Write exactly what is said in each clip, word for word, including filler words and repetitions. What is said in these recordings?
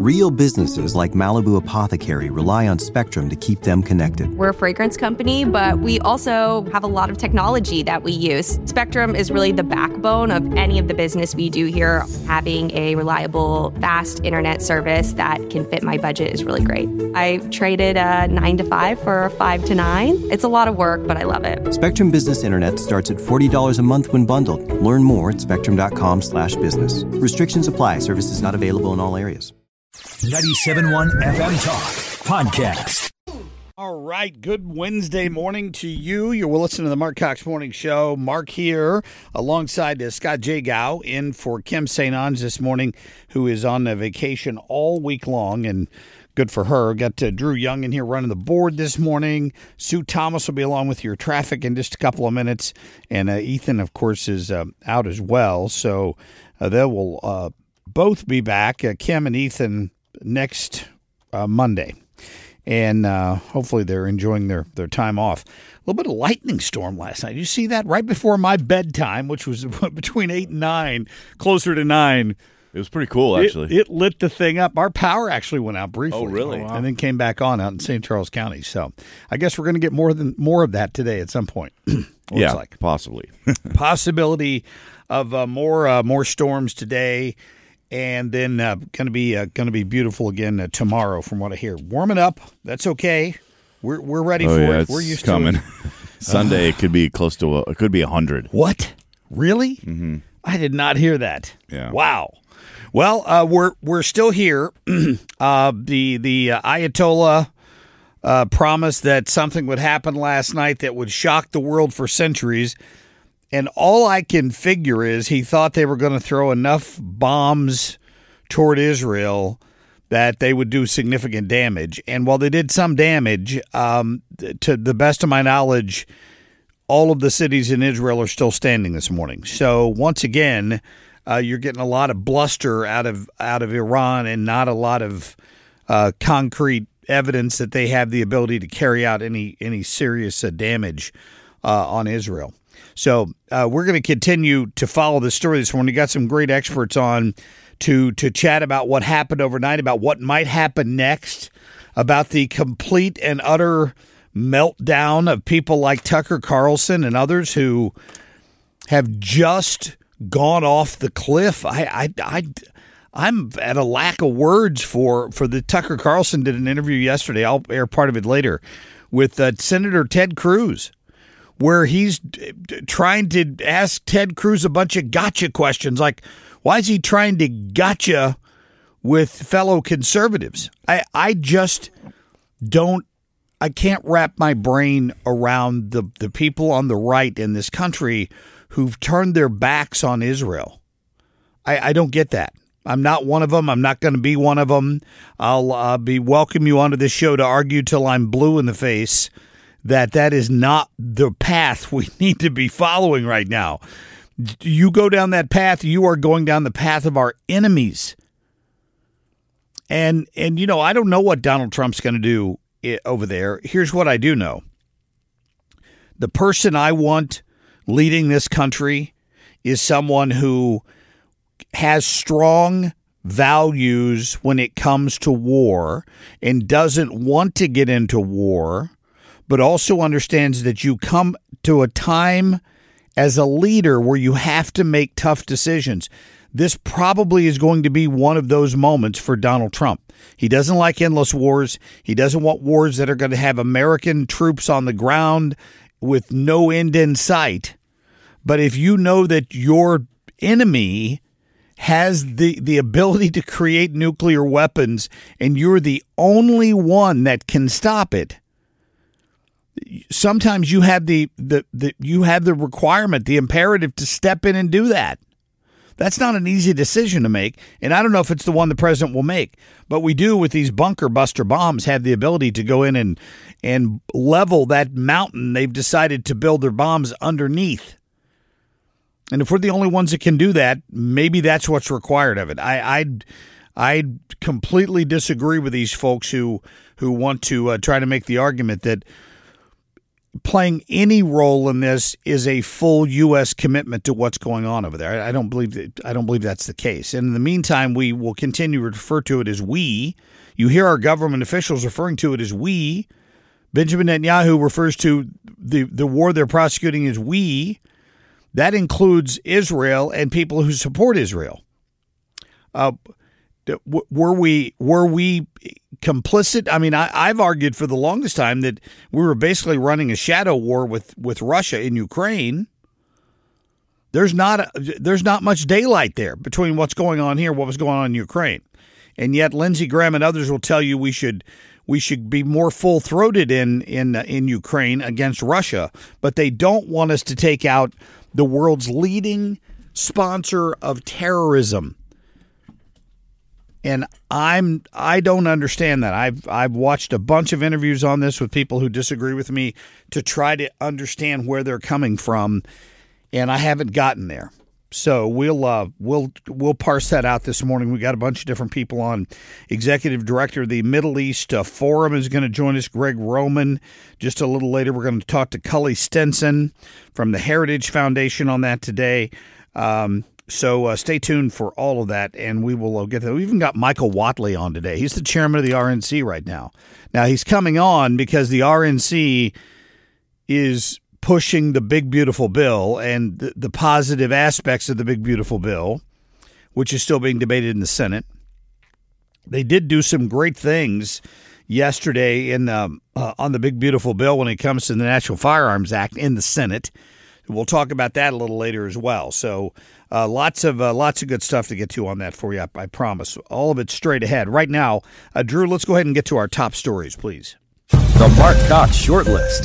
Real businesses like Malibu Apothecary rely on Spectrum to keep them connected. We're a fragrance company, but we also have a lot of technology that we use. Spectrum is really the backbone of any of the business we do here. Having a reliable, fast internet service that can fit my budget is really great. I traded a nine to five for a five to nine. It's a lot of work, but I love it. Spectrum Business Internet starts at forty dollars a month when bundled. Learn more at spectrum.com slash business. Restrictions apply. Services not available in all areas. ninety-seven point one F M Talk Podcast. All right. Good Wednesday morning to you. You're listening to the Mark Cox Morning Show. Mark here alongside uh, Scott Jagow in for Kim Saint Onge this morning, who is on a vacation all week long, and good for her. Got uh, Drew Young in here running the board this morning. Sue Thomas will be along with your traffic in just a couple of minutes. And uh, Ethan, of course, is uh, out as well. So uh, they will uh, both be back, uh, Kim and Ethan, next uh, Monday. And uh, hopefully they're enjoying their, their time off. A little bit of lightning storm last night. You see that right before my bedtime, which was between eight and nine, closer to nine. It was pretty cool, actually. It, it lit the thing up. Our power actually went out briefly. Oh, really? And then came back on out in Saint Charles County. So I guess we're going to get more than more of that today at some point. yeah, like. possibly. Possibility of uh, more uh, more storms today. And then uh, going to be uh, going to be beautiful again uh, tomorrow, from what I hear. Warming up, that's okay. We're we're ready oh, for yeah, it. We're used coming. to it. Sunday, it could be close to a, it could be a hundred. What? Really? Mm-hmm. I did not hear that. Yeah. Wow. Well, uh, we're we're still here. uh, the the uh, Ayatollah uh, promised that something would happen last night that would shock the world for centuries. And all I can figure is he thought they were going to throw enough bombs toward Israel that they would do significant damage. And while they did some damage, um, to the best of my knowledge, all of the cities in Israel are still standing this morning. So once again, uh, you're getting a lot of bluster out of out of Iran and not a lot of uh, concrete evidence that they have the ability to carry out any any serious uh, damage uh, on Israel. So uh, we're going to continue to follow this story this morning. We got some great experts on to to chat about what happened overnight, about what might happen next, about the complete and utter meltdown of people like Tucker Carlson and others who have just gone off the cliff. I, I, I, I'm at a lack of words for, for the Tucker Carlson did an interview yesterday. I'll air part of it later with uh, Senator Ted Cruz, where he's trying to ask Ted Cruz a bunch of gotcha questions. Like, why is he trying to gotcha with fellow conservatives? I, I just don't, I can't wrap my brain around the, the people on the right in this country who've turned their backs on Israel. I, I don't get that. I'm not one of them. I'm not going to be one of them. I'll uh, be welcome you onto this show to argue till I'm blue in the face that that is not the path we need to be following right now. You go down that path, you are going down the path of our enemies. And, and you know, I don't know what Donald Trump's going to do over there. Here's what I do know. The person I want leading this country is someone who has strong values when it comes to war and doesn't want to get into war, but also understands that you come to a time as a leader where you have to make tough decisions. This probably is going to be one of those moments for Donald Trump. He doesn't like endless wars. He doesn't want wars that are going to have American troops on the ground with no end in sight. But if you know that your enemy has the, the ability to create nuclear weapons and you're the only one that can stop it, sometimes you have the, the, the you have the requirement, the imperative to step in and do that. That's not an easy decision to make, and I don't know if it's the one the president will make. But we do, with these bunker buster bombs, have the ability to go in and and level that mountain they've decided to build their bombs underneath. And if we're the only ones that can do that, maybe that's what's required of it. I I, I completely disagree with these folks who who want to uh, try to make the argument that playing any role in this is a full U S commitment to what's going on over there. I don't believe that, I don't believe that's the case. And in the meantime, we will continue to refer to it as we. You hear our government officials referring to it as we. Benjamin Netanyahu refers to the, the war they're prosecuting as we. That includes Israel and people who support Israel. Uh, were we were we complicit? I mean, I, I've argued for the longest time that we were basically running a shadow war with, with Russia in Ukraine. There's not a, there's not much daylight there between what's going on here and what was going on in Ukraine, and yet Lindsey Graham and others will tell you we should we should be more full throated in in in Ukraine against Russia, but they don't want us to take out the world's leading sponsor of terrorism. And I'm I don't understand that. I've I've watched a bunch of interviews on this with people who disagree with me to try to understand where they're coming from, and I haven't gotten there. So we'll uh, we'll we'll parse that out this morning. We got a bunch of different people on. Executive Director of the Middle East uh, Forum is going to join us. Greg Roman. Just a little later, we're going to talk to Cully Stenson from the Heritage Foundation on that today. Um, So uh, stay tuned for all of that, and we will uh, get to. We even got Michael Watley on today. He's the chairman of the R N C right now. Now, he's coming on because the R N C is pushing the Big Beautiful Bill and the, the positive aspects of the Big Beautiful Bill, which is still being debated in the Senate. They did do some great things yesterday in um, uh, on the Big Beautiful Bill when it comes to the National Firearms Act in the Senate. We'll talk about that a little later as well. So uh, lots of uh, lots of good stuff to get to on that for you, I, I promise. All of it straight ahead. Right now, uh, Drew, let's go ahead and get to our top stories, please. The Mark Cox Shortlist.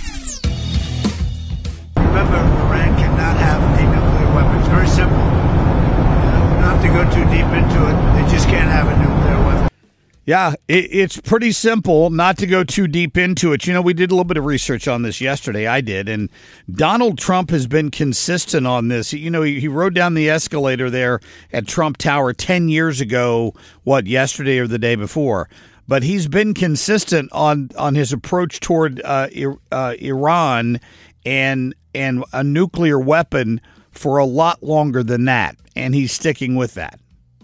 Remember, Iran cannot have a nuclear weapon. It's very simple. Uh, we don't have to go too deep into it. They just can't have a nuclear weapon. Yeah, it, it's pretty simple not to go too deep into it. You know, we did a little bit of research on this yesterday. I did. And Donald Trump has been consistent on this. You know, he, he rode down the escalator there at Trump Tower ten years ago, what, yesterday or the day before. But he's been consistent on, on his approach toward uh, uh, Iran and and a nuclear weapon for a lot longer than that. And he's sticking with that.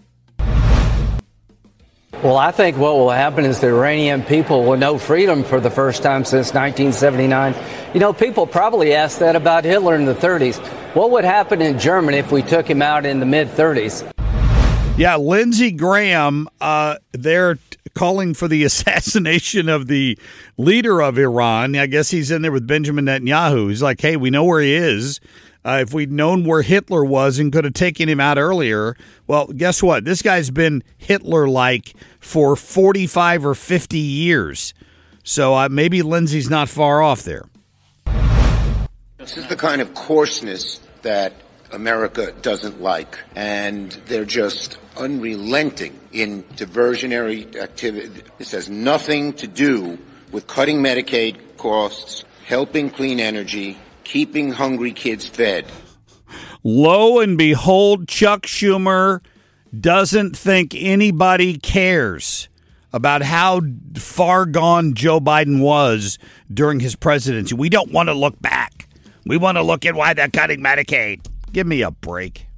Well, I think what will happen is the Iranian people will know freedom for the first time since nineteen seventy-nine. You know, people probably asked that about Hitler in the thirties. What would happen in Germany if we took him out in the mid-thirties? Yeah, Lindsey Graham, uh, they're calling for the assassination of the leader of Iran. I guess he's in there with Benjamin Netanyahu. He's like, hey, we know where he is. Uh, if we'd known where Hitler was and could have taken him out earlier, well, guess what? This guy's been Hitler-like for forty-five or fifty years. So uh, maybe Lindsey's not far off there. This is the kind of coarseness that America doesn't like, and they're just unrelenting in diversionary activity. This has nothing to do with cutting Medicaid costs, helping clean energy, keeping hungry kids fed. Lo and behold, Chuck Schumer doesn't think anybody cares about how far gone Joe Biden was during his presidency. We don't want to look back. We want to look at why they're cutting Medicaid. Give me a break.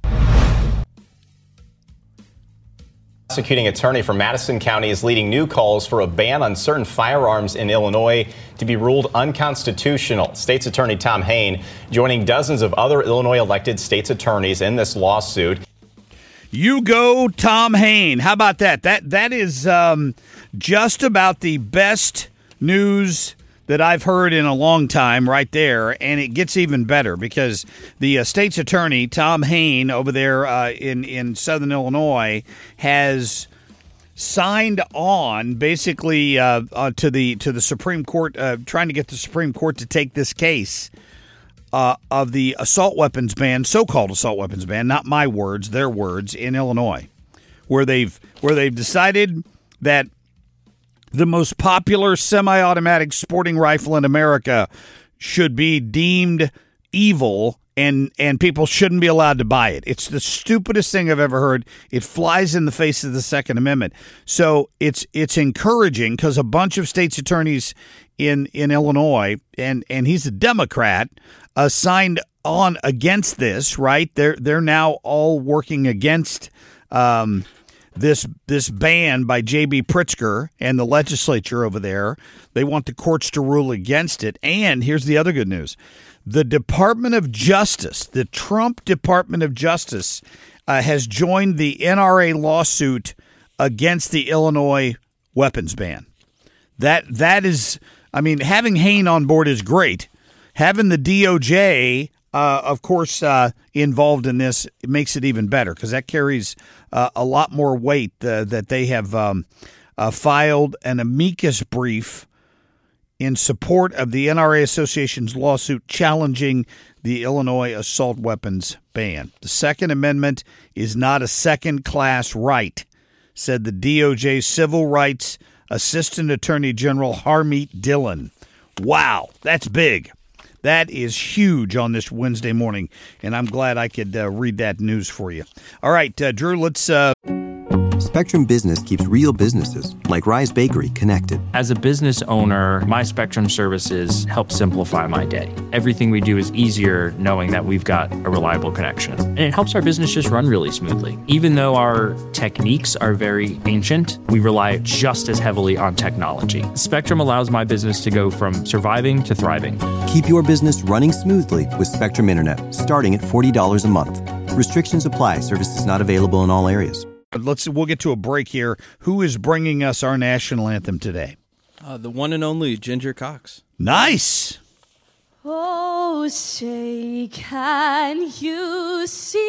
Prosecuting attorney for Madison County is leading new calls for a ban on certain firearms in Illinois to be ruled unconstitutional. State's Attorney Tom Hain joining dozens of other Illinois elected state's attorneys in this lawsuit. You go, Tom Hain. How about that? That that is um, just about the best news that I've heard in a long time right there, and it gets even better because the uh, state's attorney, Tom Hain, over there uh, in, in southern Illinois, has signed on basically uh, uh, to the to the Supreme Court, uh, trying to get the Supreme Court to take this case uh, of the assault weapons ban, so-called assault weapons ban, not my words, their words, in Illinois, where they've where they've decided that the most popular semi-automatic sporting rifle in America should be deemed evil and and people shouldn't be allowed to buy it. It's the stupidest thing I've ever heard. It flies in the face of the Second Amendment. So it's it's encouraging because a bunch of state's attorneys in in Illinois, and and he's a Democrat, uh, signed on against this. Right? They're they're now all working against um, this this ban by J B Pritzker and the legislature over there. They want the courts to rule against it. And here's the other good news. The Department of Justice, the Trump Department of Justice, uh, has joined the N R A lawsuit against the Illinois weapons ban. That that is, I mean, having Hain on board is great. Having the D O J, uh, of course, uh, involved in this, it makes it even better because that carries uh, a lot more weight uh, that they have um, uh, filed an amicus brief in support of the N R A Association's lawsuit challenging the Illinois assault weapons ban. The Second Amendment is not a second-class right, said the D O J Civil Rights Assistant Attorney General Harmeet Dillon. Wow, that's big. That is huge on this Wednesday morning, and I'm glad I could uh, read that news for you. All right, uh, Drew, let's... Uh Spectrum Business keeps real businesses, like Rise Bakery, connected. As a business owner, my Spectrum services help simplify my day. Everything we do is easier knowing that we've got a reliable connection. And it helps our business just run really smoothly. Even though our techniques are very ancient, we rely just as heavily on technology. Spectrum allows my business to go from surviving to thriving. Keep your business running smoothly with Spectrum Internet, starting at forty dollars a month. Restrictions apply. Services not available in all areas. Let's we'll get to a break here. Who is bringing us our national anthem today? Uh, the one and only Ginger Cox. Nice. Oh, say, can you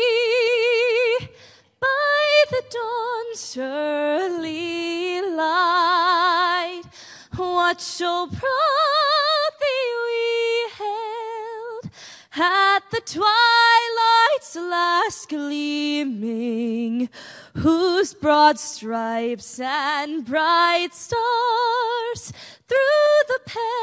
see by the dawn's early light what so proudly we held at the twilight's last gleaming, whose broad stripes and bright stars through the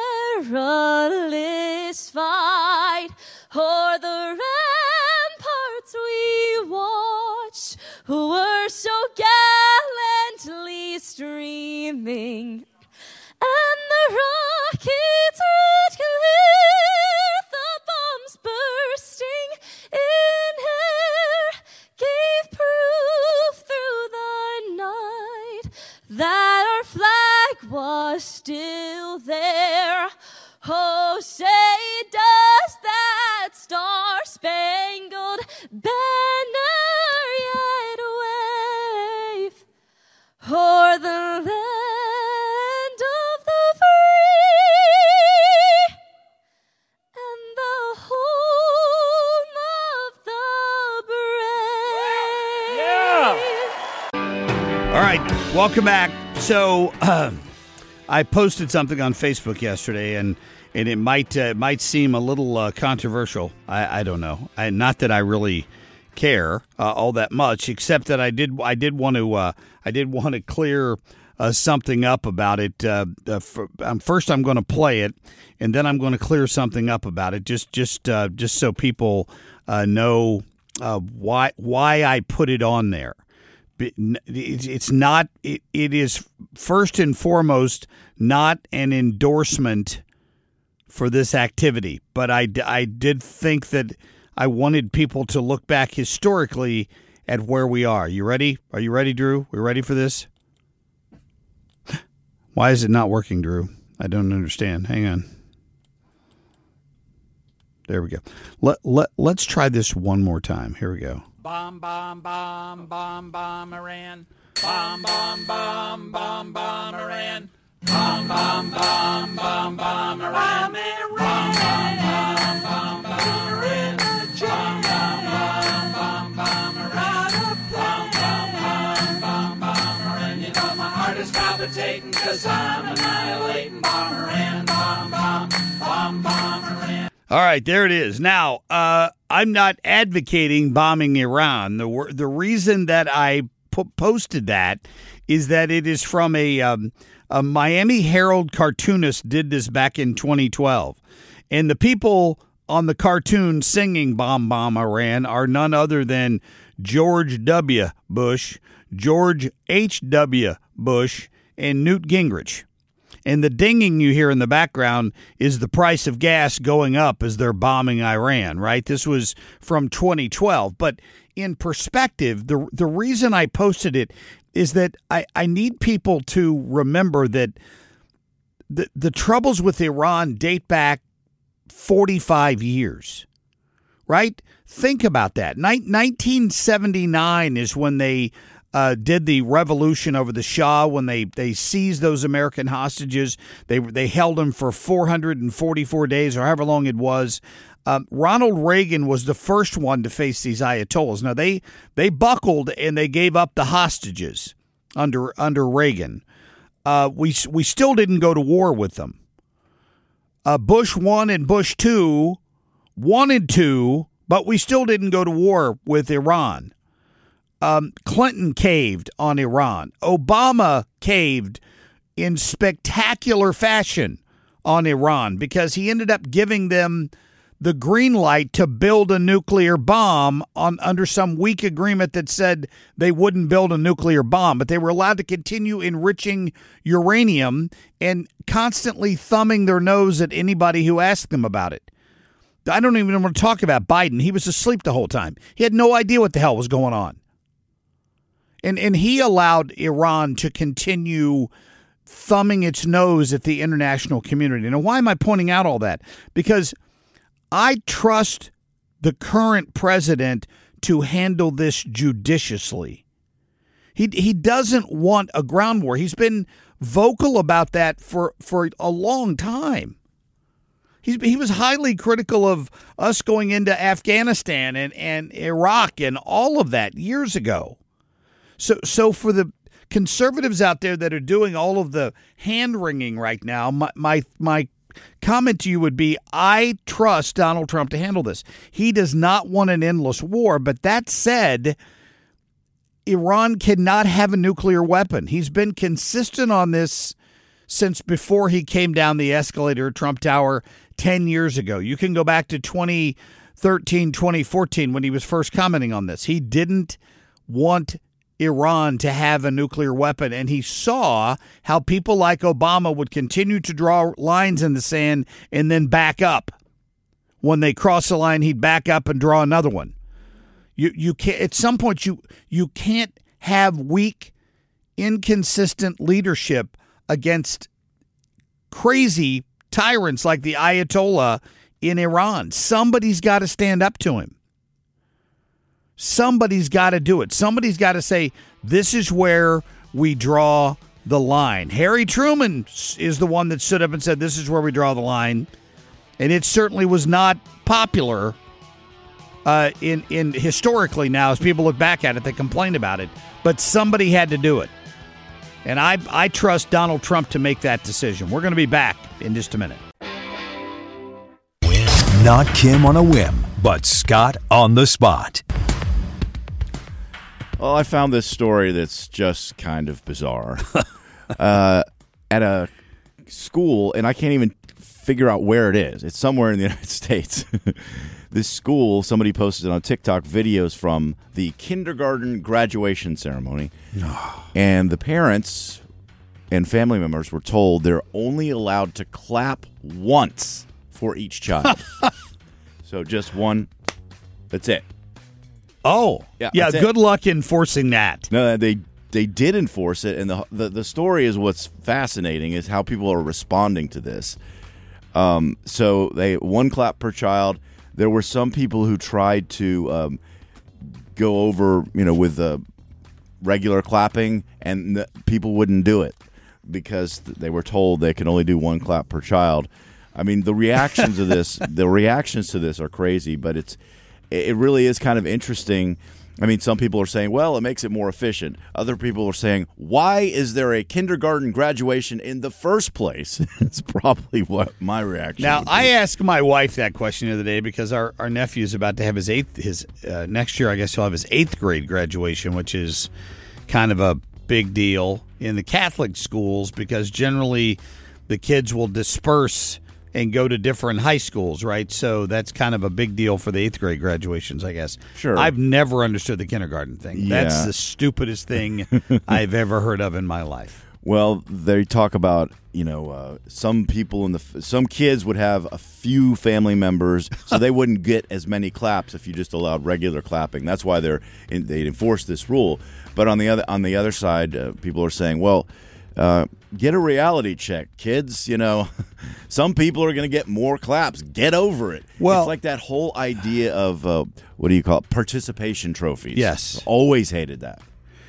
perilous fight o'er the ramparts we watched, who were so gallantly streaming, and the rockets red clear, the bombs bursting in air, gave proof through the night that our flag was still there. Oh, say, does that star-spangled banner yet wave o'er the land of the free and the home of the brave? All right, welcome back. So uh, I posted something on Facebook yesterday, and and it might uh, might seem a little uh, controversial. I, I don't know. I, not that I really care uh, all that much, except that I did I did want to uh, I did want to clear uh, something up about it. Uh, uh, for, um, first, I'm going to play it, and then I'm going to clear something up about it, just just uh, just so people uh, know uh, why why I put it on there. It's not. It, it is first and foremost not an endorsement for this activity, but I, I did think that I wanted people to look back historically at where we are. You ready? Are you ready, Drew? We ready for this? Why is it not working, Drew? I don't understand. Hang on. There we go. Let, let, let's try this one more time. Here we go. Bomb, bomb, bomb, bomb, bomb, Iran. Bomb, bomb, bomb, bomb, bomb, Iran. Bomb, bomb, bomb, bomb, bomb, Iran. Bomb, bomb, bomb, bomb, bomb, Iran. Bomb, bomb, bomb, bomb, Iran. Bomb, bomb, bomb, bomb, bomb, Iran. You know my heart is palpitating 'cause I'm annihilating bomb, Iran. Bomb, bomb, bomb, bomb, Iran. All right, there it is. Now, uh, I'm not advocating bombing Iran. The the reason that I po- posted that is that it is from a, um, a Miami Herald cartoonist did this back in twenty twelve. And the people on the cartoon singing Bomb Bomb Iran are none other than George W. Bush, George H W. Bush, and Newt Gingrich. And the dinging you hear in the background is the price of gas going up as they're bombing Iran, right? This was from twenty twelve. But in perspective, the the reason I posted it is that I, I need people to remember that the, the troubles with Iran date back forty-five years, right? Think about that. Nin- nineteen seventy-nine is when they uh, did the revolution over the Shah, when they, they seized those American hostages. They they held them for four hundred forty-four days or however long it was. Um, Ronald Reagan was the first one to face these Ayatollahs. Now, they they buckled and they gave up the hostages under under Reagan. Uh, we we still didn't go to war with them. Uh, Bush one and Bush two wanted to, but we still didn't go to war with Iran. Um, Clinton caved on Iran. Obama caved in spectacular fashion on Iran because he ended up giving them the green light to build a nuclear bomb on under some weak agreement that said they wouldn't build a nuclear bomb, but they were allowed to continue enriching uranium and constantly thumbing their nose at anybody who asked them about it. I don't even want to talk about Biden. He was asleep the whole time. He had no idea what the hell was going on. And and he allowed Iran to continue thumbing its nose at the international community. Now, why am I pointing out all that? Because I trust the current president to handle this judiciously. He he doesn't want a ground war. He's been vocal about that for, for a long time. He's, he was highly critical of us going into Afghanistan and, and Iraq and all of that years ago. So so for the conservatives out there that are doing all of the hand-wringing right now, my my my comment to you would be, I trust Donald Trump to handle this. He does not want an endless war, but that said, Iran cannot have a nuclear weapon. He's been consistent on this since before he came down the escalator at Trump Tower ten years ago. You can go back to twenty thirteen, twenty fourteen when he was first commenting on this. He didn't want Iran to have a nuclear weapon, and he saw how people like Obama would continue to draw lines in the sand and then back up. When they cross the line, he'd back up and draw another one. You you can't at some point you you can't have weak, inconsistent leadership against crazy tyrants like the Ayatollah in Iran. Somebody's got to stand up to him. Somebody's got to do it. Somebody's got to say, this is where we draw the line. Harry Truman is the one that stood up and said, this is where we draw the line. And it certainly was not popular uh, in, in historically now. As people look back at it, they complain about it. But somebody had to do it. And I, I trust Donald Trump to make that decision. We're going to be back in just a minute. Not Kim on a whim, but Scott on the spot. Well, I found this story that's just kind of bizarre. uh, at a school, and I can't even figure out where it is. It's somewhere in the United States. This school, somebody posted on TikTok videos from the kindergarten graduation ceremony. And the parents and family members were told they're only allowed to clap once for each child. So just one. That's it. Oh, yeah. yeah good it. luck enforcing that. No, they they did enforce it, and the, the the story is what's fascinating is how people are responding to this. Um, so they one clap per child. There were some people who tried to um, go over, you know, with uh, regular clapping, and the, people wouldn't do it because they were told they can only do one clap per child. I mean, the reactions to this, the reactions to this are crazy, but it's. It really is kind of interesting. I mean, some people are saying, well, it makes it more efficient. Other people are saying, why is there a kindergarten graduation in the first place? It's probably what my reaction Now, would be. I asked my wife that question the other day because our, our nephew is about to have his eighth, his uh, next year, I guess he'll have his eighth grade graduation, which is kind of a big deal in the Catholic schools because generally the kids will disperse and go to different high schools, right? So that's kind of a big deal for the eighth grade graduations, I guess. Sure. I've never understood the kindergarten thing. That's Yeah. the stupidest thing I've ever heard of in my life. Well, they talk about, you know, uh, some people in the some kids would have a few family members, so they wouldn't get as many claps if you just allowed regular clapping. That's why they're in, they enforce this rule. But on the other on the other side, uh, people are saying, well, uh, get a reality check, kids. You know, some people are going to get more claps. Get over it. Well, it's like that whole idea of uh, what do you call it? Participation trophies. Yes. Always hated that.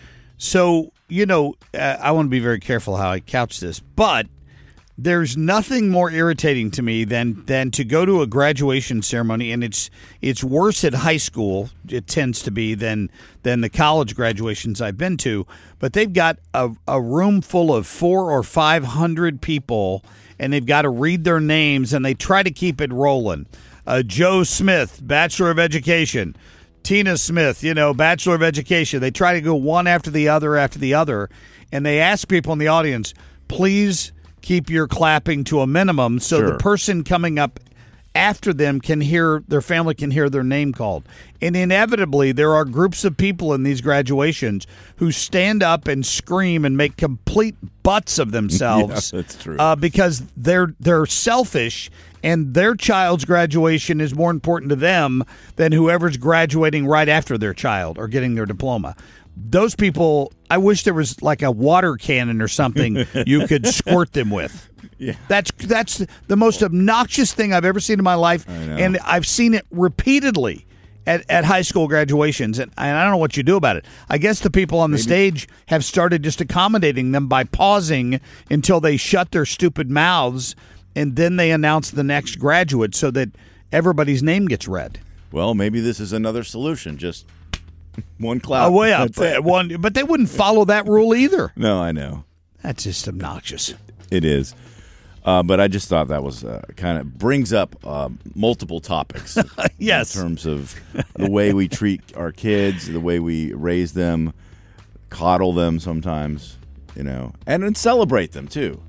So, you know, uh, I want to be very careful how I couch this, but there's nothing more irritating to me than than to go to a graduation ceremony, and it's it's worse at high school. It tends to be than than the college graduations I've been to. But they've got a, a room full of four or five hundred people, and they've got to read their names, and they try to keep it rolling. Uh, Joe Smith, Bachelor of Education. Tina Smith, you know, Bachelor of Education. They try to go one after the other after the other, and they ask people in the audience, please keep your clapping to a minimum so Sure. the person coming up after them can hear, their family can hear their name called. And inevitably, there are groups of people in these graduations who stand up and scream and make complete butts of themselves. Yeah, that's true. Uh, because they're they're selfish, and their child's graduation is more important to them than whoever's graduating right after their child or getting their diploma. Those people, I wish there was like a water cannon or something you could squirt them with. Yeah. That's that's the most obnoxious thing I've ever seen in my life, know. and I've seen it repeatedly at, at high school graduations, and, and I don't know what you do about it. I guess the people on the stage have started just accommodating them by pausing until they shut their stupid mouths, and then they announce the next graduate so that everybody's name gets read. Well, maybe this is another solution. Just one clap. Oh, yeah, That's it. one, but they wouldn't follow that rule either. No, I know. That's just obnoxious. It is. Uh, but I just thought that was uh, kind of brings up uh, multiple topics. Yes. In terms of the way we treat our kids, the way we raise them, coddle them sometimes, you know, and then celebrate them too.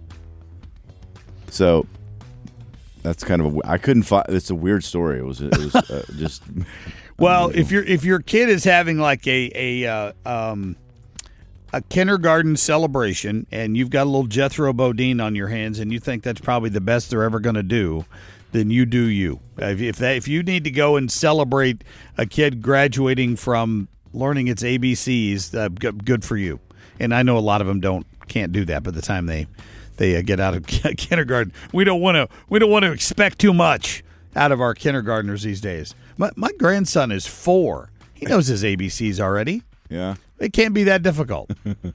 So that's kind of a, I couldn't find, it's a weird story. It was, it was uh, just. Well, if your if your kid is having like a a uh, um, a kindergarten celebration, and you've got a little Jethro Bodine on your hands, and you think that's probably the best they're ever going to do, then you do you. If if, that, if you need to go and celebrate a kid graduating from learning its A B Cs, uh, g- good for you. And I know a lot of them don't can't do that by the time they they uh, get out of kindergarten. We don't want to we don't want to expect too much out of our kindergartners these days. My, my grandson is four. He knows his A B Cs already. Yeah. It can't be that difficult.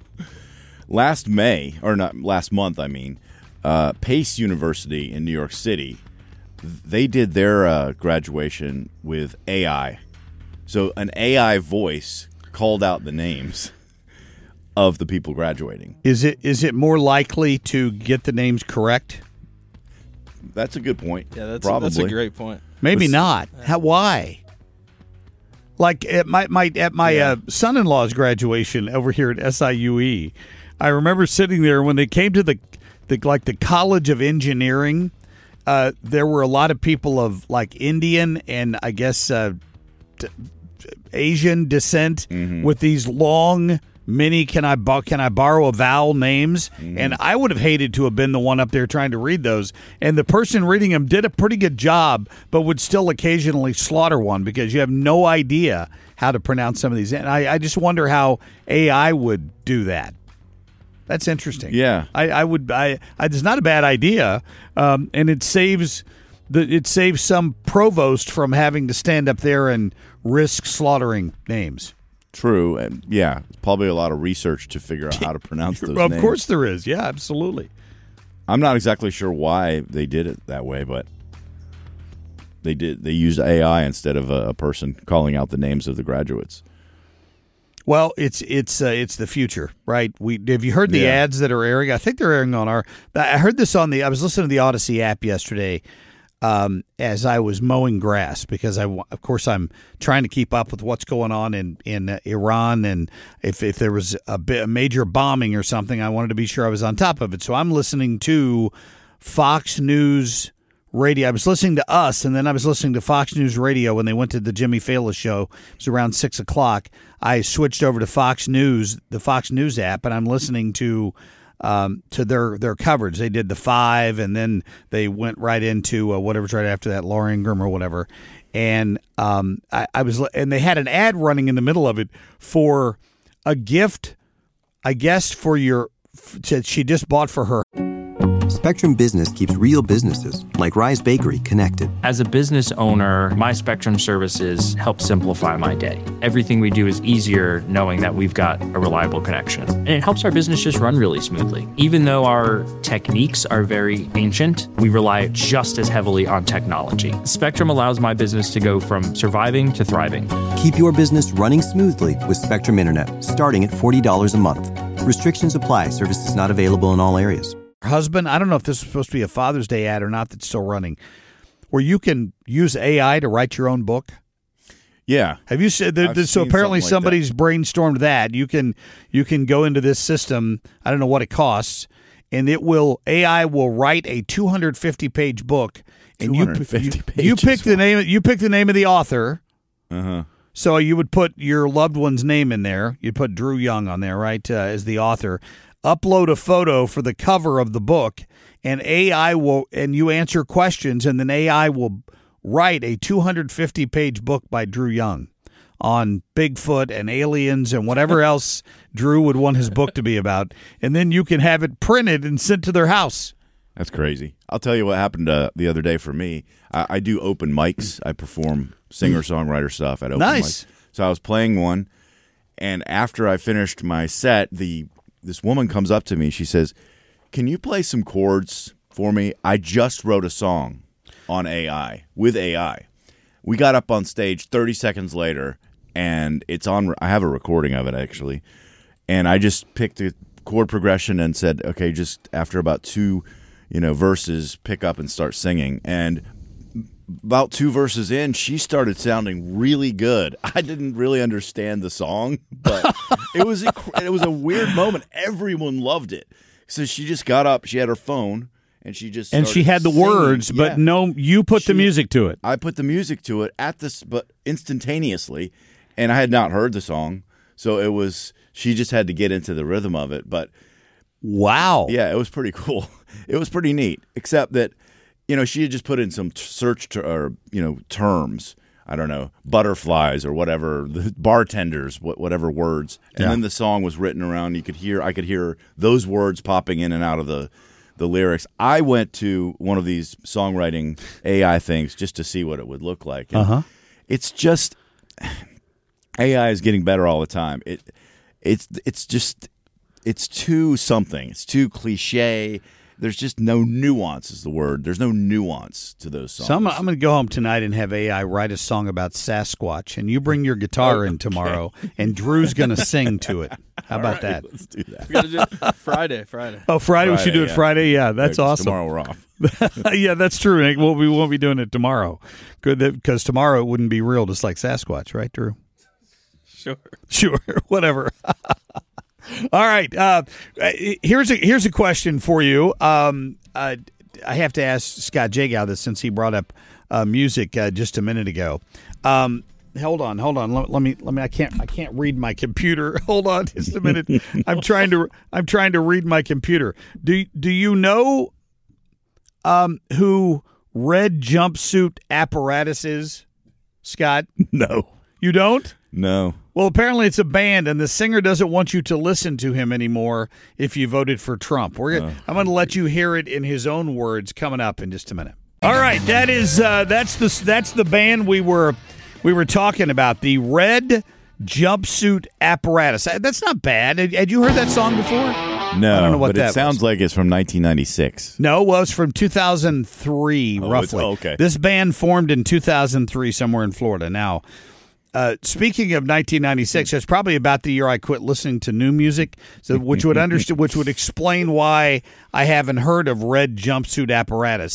Last May, or not last month, I mean, uh, Pace University in New York City, they did their uh, graduation with A I. So an A I voice called out the names of the people graduating. Is it is it more likely to get the names correct? That's a good point. Yeah, that's Probably. A, that's a great point. Maybe Let's- not. How, why? Like at my, my at my Yeah. uh, son-in-law's graduation over here at S I U E, I remember sitting there when they came to the, the like the College of Engineering. Uh, there were a lot of people of like Indian and I guess uh, t- Asian descent with these long mini can I bo- can I borrow a vowel names, and I would have hated to have been the one up there trying to read those, and the person reading them did a pretty good job, but would still occasionally slaughter one because you have no idea how to pronounce some of these, and I, I just wonder how A I would do that. That's interesting. Yeah. I, I would I, I it's not a bad idea, um, and it saves the it saves some provost from having to stand up there and risk slaughtering names. True, and yeah, probably a lot of research to figure out how to pronounce those Of names. course there is. Yeah, absolutely. I'm not exactly sure why they did it that way, but they did. They used A I instead of a, a person calling out the names of the graduates. Well, it's it's uh, it's the future, right? We have you heard the Yeah. ads that are airing? I think they're airing on our. I heard this on the. I was listening to the Odyssey app yesterday, um, as I was mowing grass because I, wa- of course, I'm trying to keep up with what's going on in in uh, Iran, and if if there was a, bit, a major bombing or something, I wanted to be sure I was on top of it. So I'm listening to Fox News radio. I was listening to us, and then I was listening to Fox News Radio when they went to the Jimmy Fallon show. It was around six o'clock. I switched over to Fox News, the Fox News app, and I'm listening to um, to their their coverage. They did the five, and then they went right into uh, whatever's right after that, Laura Ingraham or whatever. And um, I, I was, and they had an ad running in the middle of it for a gift, I guess, for your that she just bought for her. Spectrum Business keeps real businesses, like Rise Bakery, connected. As a business owner, my Spectrum services help simplify my day. Everything we do is easier knowing that we've got a reliable connection. And it helps our business just run really smoothly. Even though our techniques are very ancient, we rely just as heavily on technology. Spectrum allows my business to go from surviving to thriving. Keep your business running smoothly with Spectrum Internet, starting at forty dollars a month. Restrictions apply. Services not available in all areas. Husband, I don't know if this is supposed to be a Father's Day ad or not that's still running, where you can use A I to write your own book. Yeah. Have you said that? So apparently like somebody's that. brainstormed that. You can you can go into this system. I don't know what it costs, and it will A I will write a two hundred fifty page book, and you you, you pick the name you pick the name of the author. Uh-huh. So you would put your loved one's name in there. You'd put Drew Young on there, right, uh, as the author. Upload a photo for the cover of the book, and A I will, and you answer questions, and then A I will write a two hundred fifty page book by Drew Young on Bigfoot and aliens and whatever else Drew would want his book to be about, and then you can have it printed and sent to their house. That's crazy. I'll tell you what happened uh, the other day for me. I, I do open mics. I perform singer-songwriter stuff at open nice. mics. So I was playing one, and after I finished my set, the this woman comes up to me. She says, "Can you play some chords for me? I just wrote a song on A I, with A I." We got up on stage thirty seconds later, and it's on. I have a recording of it, actually. And I just picked a chord progression and said, okay, just after about two, you know, verses, pick up and start singing. And about two verses in, she started sounding really good. I didn't really understand the song, but it was a, it was a weird moment. Everyone loved it. So she just got up. She had her phone, and she just and she had the singing. words, but yeah. no, you put she, the music to it. I put the music to it at this, but instantaneously, and I had not heard the song, so it was. She just had to get into the rhythm of it. But wow, yeah, it was pretty cool. It was pretty neat, except that. You know, she had just put in some search ter- or you know terms. I don't know, butterflies or whatever, the bartenders, whatever words, and yeah. then the song was written around. You could hear, I could hear those words popping in and out of the the lyrics. I went to one of these songwriting A I things just to see what it would look like. Uh huh. It's just A I is getting better all the time. It it's it's just it's too something. It's too cliche. There's just no nuance is the word. There's no nuance to those songs. So I'm, I'm going to go home tonight and have A I write a song about Sasquatch, and you bring your guitar in tomorrow, and Drew's going to sing to it. How about right, that? Let's do that. We gotta do it Friday, Friday. Oh, Friday, Friday we should do it yeah. Friday? Yeah, that's yeah, awesome. Tomorrow we're off. Yeah, that's true, Nick. Well, we won't be doing it tomorrow. Good, because tomorrow it wouldn't be real, just like Sasquatch, right, Drew? Sure. Sure, whatever. All right. Uh, here's a here's a question for you. Um, uh, I have to ask Scott Jagow this since he brought up uh, music uh, just a minute ago. Um, hold on, hold on. Let, let me let me. I can't I can't read my computer. Hold on, just a minute. I'm trying to I'm trying to read my computer. Do do you know um, who Red Jumpsuit Apparatus is, Scott? No, you don't. No. Well, apparently it's a band, and the singer doesn't want you to listen to him anymore if you voted for Trump. We're gonna, uh, I'm going to let you hear it in his own words coming up in just a minute. All right, that is uh, that's the that's the band we were we were talking about, the Red Jumpsuit Apparatus. That's not bad. Had, had you heard that song before? No, I don't know what but that it sounds was. like it's from nineteen ninety-six. No, well, it's from two thousand three, oh, roughly. Oh, okay. This band formed in two thousand three somewhere in Florida. Now, Uh, speaking of nineteen ninety-six, that's probably about the year I quit listening to new music, so which would understand, which would explain why I haven't heard of Red Jumpsuit Apparatus.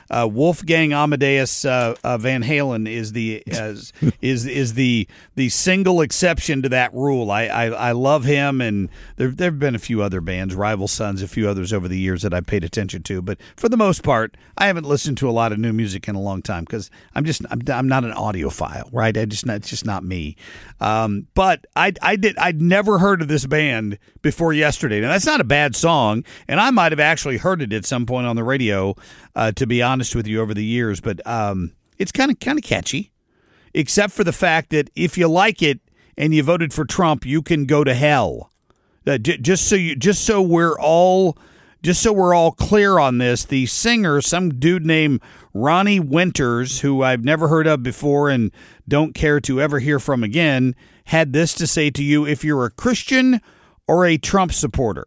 Uh, Wolfgang Amadeus uh, uh, Van Halen is the uh, is is the the single exception to that rule. I I, I love him, and there there have been a few other bands, Rival Sons, a few others over the years that I paid attention to. But for the most part, I haven't listened to a lot of new music in a long time because I'm just I'm, I'm not an audiophile, right? I just it's just not me. Um, but I I did I'd never heard of this band before yesterday. Now that's not a bad song, and I might have actually heard it at some point on the radio. Uh, to be honest with you, over the years, but um, it's kind of kind of catchy, except for the fact that if you like it and you voted for Trump, you can go to hell. Uh, j- just so you, just so we're all, just so we're all clear on this, the singer, some dude named Ronnie Winters, who I've never heard of before and don't care to ever hear from again, had this to say to you: if you're a Christian or a Trump supporter.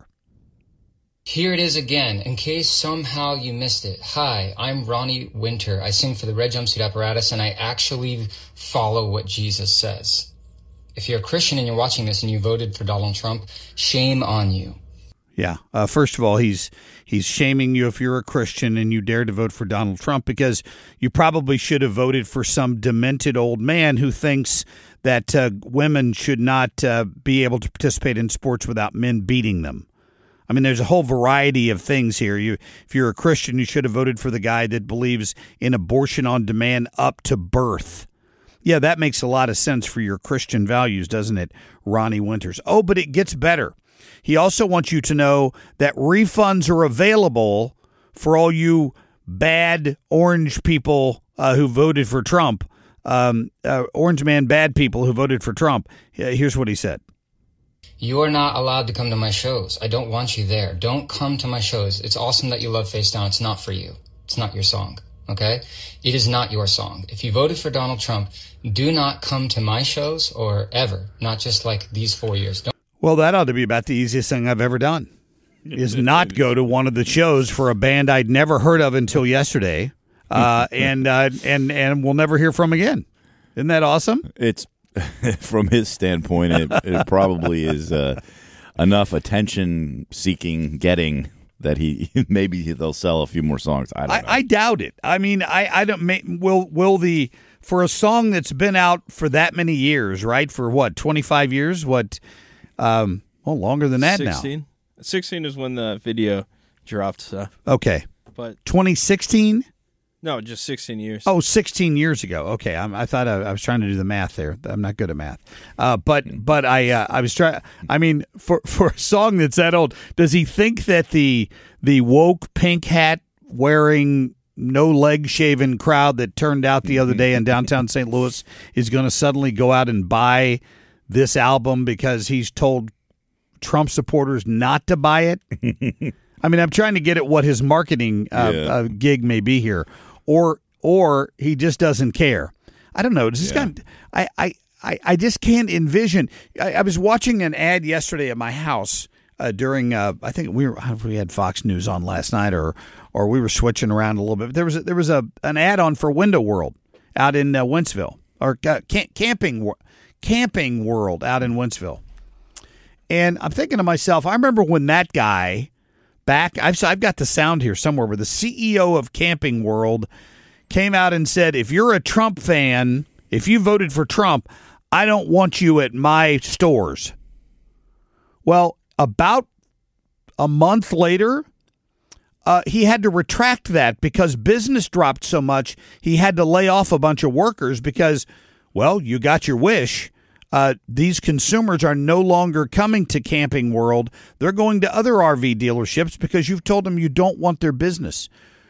Here it is again, in case somehow you missed it. Hi, I'm Ronnie Winter. I sing for the Red Jumpsuit Apparatus, and I actually follow what Jesus says. If you're a Christian and you're watching this and you voted for Donald Trump, shame on you. Yeah. Uh, first of all, he's he's shaming you if you're a Christian and you dare to vote for Donald Trump, because you probably should have voted for some demented old man who thinks that uh, women should not uh, be able to participate in sports without men beating them. I mean, there's a whole variety of things here. You, if you're a Christian, you should have voted for the guy that believes in abortion on demand up to birth. Yeah, that makes a lot of sense for your Christian values, doesn't it, Ronnie Winters? Oh, but it gets better. He also wants you to know that refunds are available for all you bad orange people uh, who voted for Trump, um, uh, orange man bad people who voted for Trump. Here's what he said. You are not allowed to come to my shows. I don't want you there. Don't come to my shows. It's awesome that you love Face Down. It's not for you. It's not your song, okay? It is not your song. If you voted for Donald Trump, do not come to my shows or ever, not just like these four years. Don't- well, that ought to be about the easiest thing I've ever done, is not go to one of the shows for a band I'd never heard of until yesterday, uh, and, uh, and, and we'll never hear from again. Isn't that awesome? It's from his standpoint, it, it probably is uh, enough attention-seeking getting that he maybe they'll sell a few more songs. I don't know. I, I doubt it. I mean, I, I don't. May, will will the for a song that's been out for that many years, right? For what, twenty-five years? What? Um, well, longer than that sixteen now. sixteen is when the video dropped stuff. Okay, but twenty sixteen. No, just sixteen years. Oh, sixteen years ago. Okay, I'm, I thought I, I was trying to do the math there. I'm not good at math. Uh, but but I uh, I was trying. I mean, for for a song that's that old, does he think that the the woke pink hat wearing no leg shaven crowd that turned out the other day in downtown Saint Louis is going to suddenly go out and buy this album because he's told Trump supporters not to buy it? I mean, I'm trying to get at what his marketing uh, Yeah. uh, gig may be here. Or or he just doesn't care. I don't know. Does this Yeah. guy? I, I, I, I just can't envision. I, I was watching an ad yesterday at my house uh, during. Uh, I think we were we had Fox News on last night, or or we were switching around a little bit. But there was a, there was a an ad on for Window World out in uh, Wentzville, or uh, camp, camping Wor- camping World out in Wentzville. And I'm thinking to myself, I remember when that guy. Back, I've I've got the sound here somewhere where the C E O of Camping World came out and said, if you're a Trump fan, if you voted for Trump, I don't want you at my stores. Well, about a month later, uh, he had to retract that because business dropped so much, he had to lay off a bunch of workers because, well, you got your wish. Uh, these consumers are no longer coming to Camping World. They're going to other R V dealerships because you've told them you don't want their business.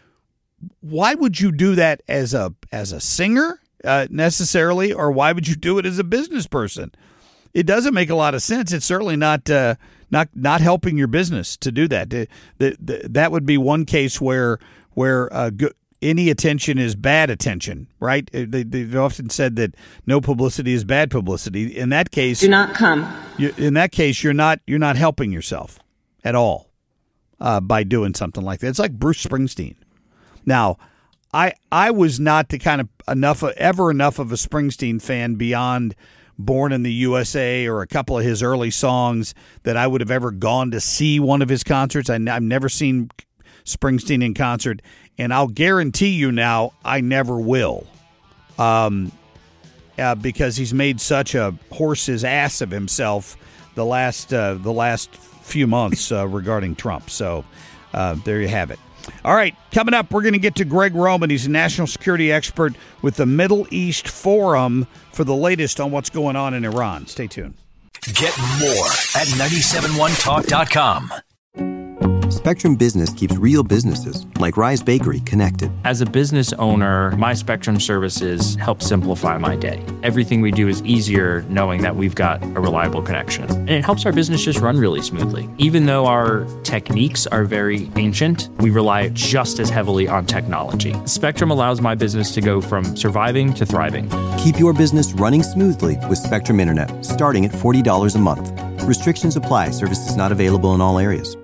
Why would you do that as a as a singer uh, necessarily, or why would you do it as a business person? It doesn't make a lot of sense. It's certainly not uh, not not helping your business to do that. The, the, the, that would be one case where where uh, good. Any attention is bad attention, right? They, they've often said that no publicity is bad publicity. In that case, do not come. You, in that case, you're not you're not helping yourself at all uh, by doing something like that. It's like Bruce Springsteen. Now, I I was not the kind of enough ever enough of a Springsteen fan beyond Born in the U S A or a couple of his early songs that I would have ever gone to see one of his concerts. I, I've never seen Springsteen in concert. And I'll guarantee you now, I never will. Um, uh, because he's made such a horse's ass of himself the last uh, the last few months uh, regarding Trump. So uh, there you have it. All right, coming up, we're going to get to Greg Roman. He's a national security expert with the Middle East Forum for the latest on what's going on in Iran. Stay tuned. Get more at nine seven one talk dot com. Spectrum Business keeps real businesses, like Rise Bakery, connected. As a business owner, my Spectrum services help simplify my day. Everything we do is easier knowing that we've got a reliable connection. And it helps our business just run really smoothly. Even though our techniques are very ancient, we rely just as heavily on technology. Spectrum allows my business to go from surviving to thriving. Keep your business running smoothly with Spectrum Internet, starting at forty dollars a month. Restrictions apply. Services not available in all areas.